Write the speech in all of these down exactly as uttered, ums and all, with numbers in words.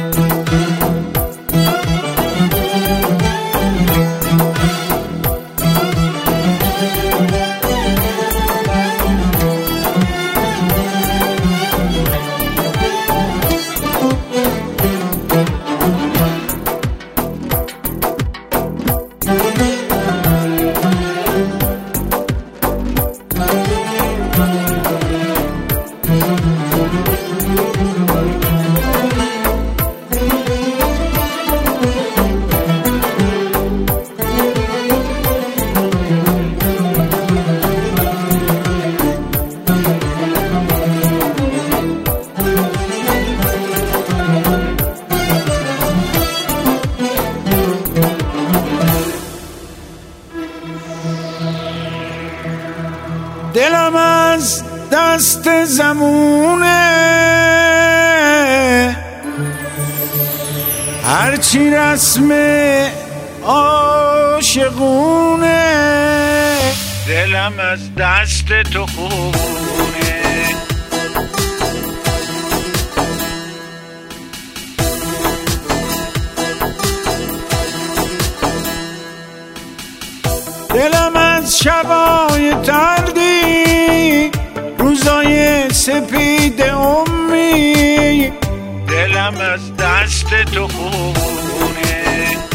دلم از دست زمونه، هرچی رسم عاشقونه. دلم از دست تو خونه، دلم از شبای تردی، روزای سپید امی. دلم از دست تو خونه،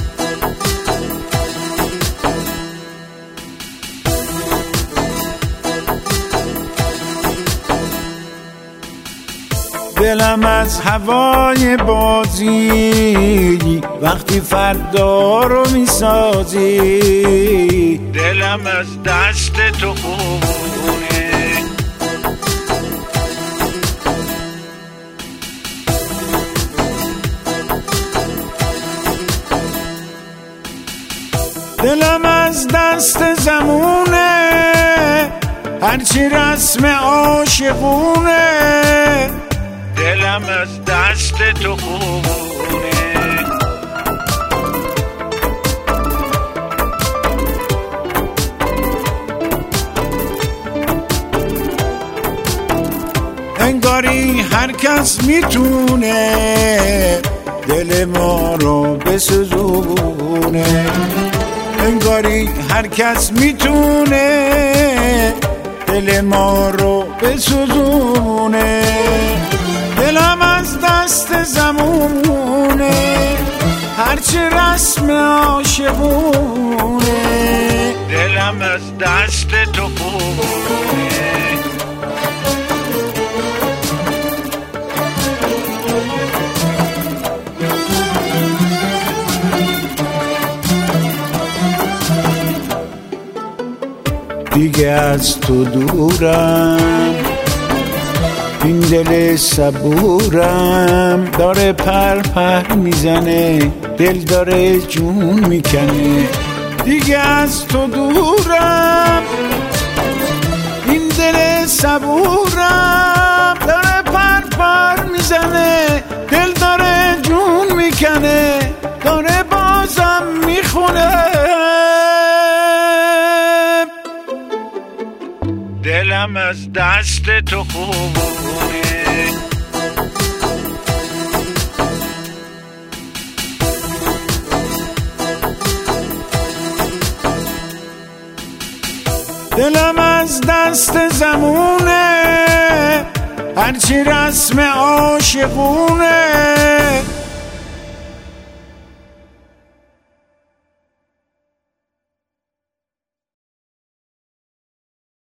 دلم از هوای بازی، وقتی فردا رو میسازی. دلم از دست تو خونه، دلم از دست زمونه، هرچی رسم عاشقونه. دلم از دست تو خونه، انگاری هر کس میتونه دل ما رو بسوزونه. انگاری هر کس میتونه دل ما رو بسوزونه. دلم از دست زمونه، هرچی رسم عاشقونه. دلم از دست تو خونه، دیگه از تو دورم، این دل صبورم داره پر پر میزنه، دل داره جون میکنه. دیگه از تو دورم، این دل صبورم داره پر پر میزنه، دل داره جون میکنه، داره بازم میخونه. دلم از دست تو خونه، دلم از دست زمونه، هرچی رسم عاشقونه.